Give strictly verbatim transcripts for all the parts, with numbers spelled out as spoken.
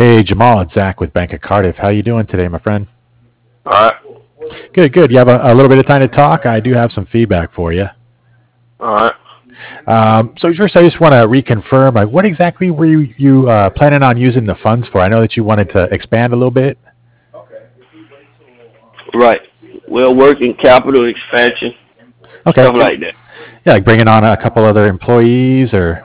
Hey Jamal, it's Zach with Bank of Cardiff. How you doing today, my friend? All right. Good, good. You have a, a little bit of time to talk. I do have some feedback for you. All right. Um, so first, I just want to reconfirm, like, what exactly were you you uh, planning on using the funds for? I know that you wanted to expand a little bit. Right. Well, working capital expansion, Okay. stuff like that. Yeah, like bringing on a couple other employees or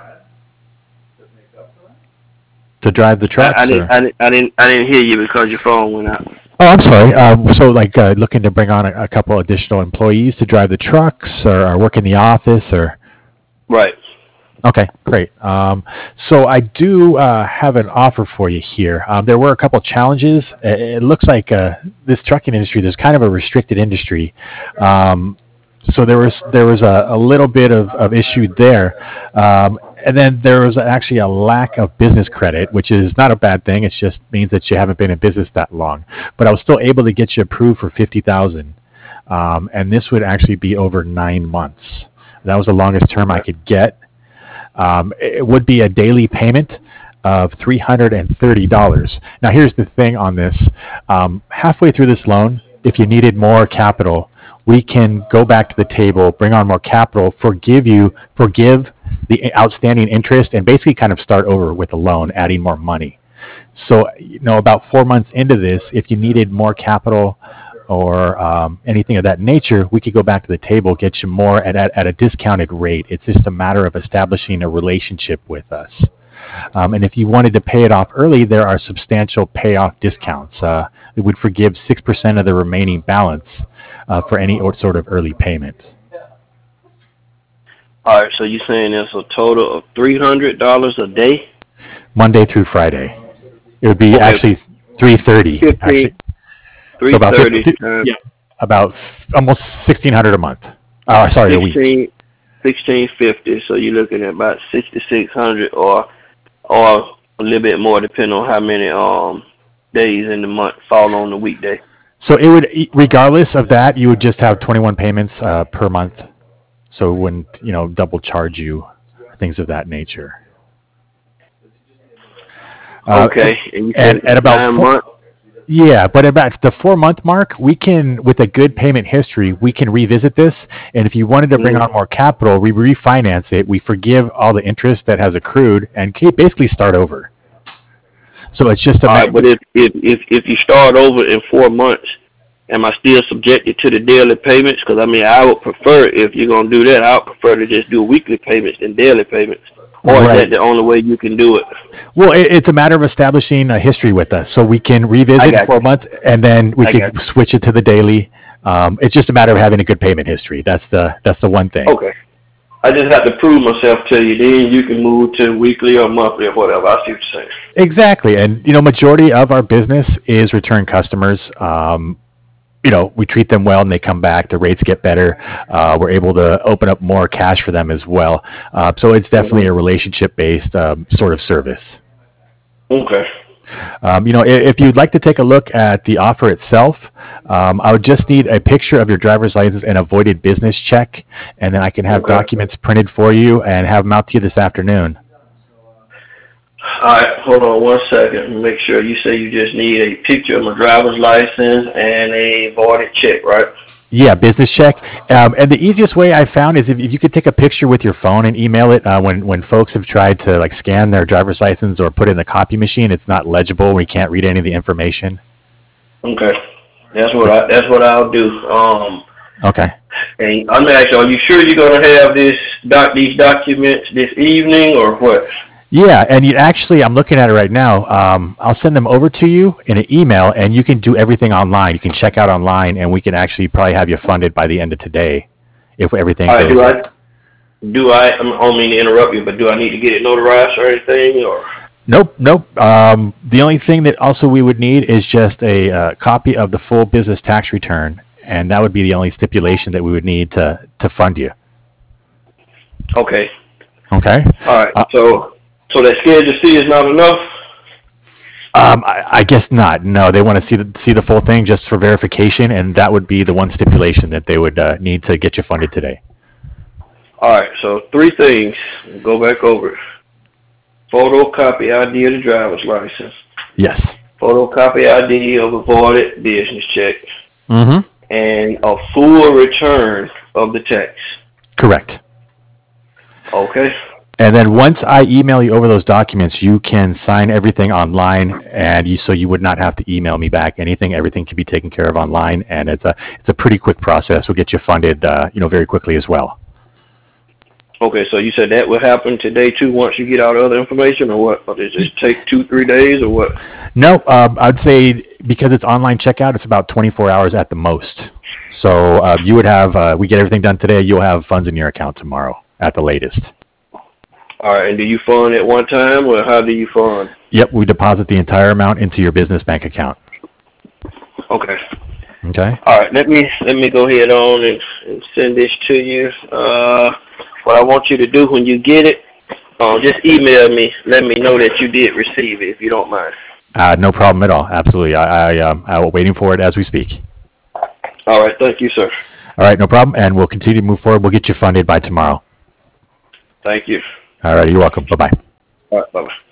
to drive the I, I trucks, didn't, or. I didn't, I didn't, I didn't hear you because your phone went out. Oh, I'm sorry. Um, so, like, uh, looking to bring on a, a couple additional employees to drive the trucks, or, or work in the office, or. Right. Okay, great. Um, so I do uh, have an offer for you here. Um, there were a couple challenges. It, it looks like uh, this trucking industry, there's kind of a restricted industry. Um, so there was there was a, a little bit of, of issue there. Um, and then there was actually a lack of business credit, which is not a bad thing. It just means that you haven't been in business that long. But I was still able to get you approved for fifty thousand, um, and this would actually be over nine months. That was the longest term I Right. could get. Um, it would be a daily payment of three hundred thirty dollars. Now, here's the thing on this. Um, halfway through this loan, if you needed more capital, we can go back to the table, bring on more capital, forgive you, forgive the outstanding interest, and basically kind of start over with a loan, adding more money. So, you know, about four months into this, if you needed more capital or um, anything of that nature, we could go back to the table, get you more at, at, at a discounted rate. It's just a matter of establishing a relationship with us. Um, and if you wanted to pay it off early, there are substantial payoff discounts. Uh, it would forgive six percent of the remaining balance uh, for any or- sort of early payment, All right. So you're saying it's a total of three hundred dollars a day? Monday through Friday. It would be Okay. actually three thirty, Fifteen, actually. So three about thirty fifty, times yeah, about f- almost sixteen hundred a month. Oh, sorry, a week. sixteen, sixteen fifty. So you're looking at about sixty six hundred, or or a little bit more, depending on how many um days in the month fall on the weekday. So it would, e- regardless of that, you would just have twenty-one payments uh, per month. So it wouldn't, you know, double charge you, things of that nature. Uh, and, Okay. And you and said at about nine four, months. yeah, but about the four month mark, we can, with a good payment history, we can revisit this. And if you wanted to bring Mm-hmm. on more capital, we refinance it. We forgive all the interest that has accrued and ca- basically start over. So it's just a All right, matter. but if if if if you start over in four months, am I still subjected to the daily payments? Because I mean, I would prefer, if you're gonna do that, I would prefer to just do weekly payments than daily payments. Or is that Right. the only way you can do it? Well, it, it's a matter of establishing a history with us, so we can I revisit in got four you. months, and then we I got could switch it to the daily. Um, it's just a matter of having a good payment history. That's the that's the one you. thing. Okay. I just have to prove myself to you. Then you can move to weekly or monthly or whatever. I see what you're saying. Exactly, and you know, majority of our business is return customers. Um, you know, we treat them well, and they come back. The rates get better. Uh, we're able to open up more cash for them as well. Uh, so it's definitely Hmm. a relationship based um, sort of service. Okay. Um, you know, if you'd like to take a look at the offer itself, um, I would just need a picture of your driver's license and a voided business check, and then I can have Okay. documents printed for you and have them out to you this afternoon. All right. Hold on one second. Make sure you say you just need a picture of my driver's license and a voided check, right? Yeah, business check. Um, and the easiest way I found is if, if you could take a picture with your phone and email it. Uh, when when folks have tried to like scan their driver's license or put it in the copy machine, it's not legible. We can't read any of the information. Okay. That's what So I. That's what I'll do. Um. okay. And I'm asking, are you sure you're gonna have this doc these documents this evening or what? Yeah, and you actually, I'm looking at it right now. Um, I'll send them over to you in an email, and you can do everything online. You can check out online, and we can actually probably have you funded by the end of today, if everything All right, do goes. I do I I don't mean to interrupt you, but do I need to get it notarized or anything or Nope, nope. Um, the only thing that also we would need is just a uh, copy of the full business tax return, and that would be the only stipulation that we would need to to fund you. okay. Okay. All right. Uh, So so that Schedule C is not enough? um, I, I guess not. No, they want to see the see the full thing just for verification, and that would be the one stipulation that they would uh, need to get you funded today. All right, so three things. We'll go back over it. Photocopy I D of the driver's license. Yes. Photocopy I D of a voided business check. Mm-hmm. And a full return of the tax. Correct. Okay. And then once I email you over those documents, you can sign everything online, and you so you would not have to email me back anything. Everything can be taken care of online, and it's a it's a pretty quick process. We'll get you funded, uh, you know, very quickly as well. Okay, so you said that will happen today too. Once you get out other information, or what? Or does it take two, three days, or what? No, um, I'd say because it's online checkout, it's about twenty-four hours at the most. So uh, you would have uh, we get everything done today. You'll have funds in your account tomorrow at the latest. All right, and do you fund at one time, or how do you fund? Yep, we deposit the entire amount into your business bank account. Okay. Okay. All right, let me let me go ahead on and, and send this to you. Uh, what I want you to do when you get it, uh, just email me. Let me know that you did receive it, if you don't mind. Uh, no problem at all. Absolutely. I I um, I'm waiting for it as we speak. All right, thank you, sir. All right, no problem, and we'll continue to move forward. We'll get you funded by tomorrow. Thank you. All right, you're welcome. Bye bye. All right, bye bye.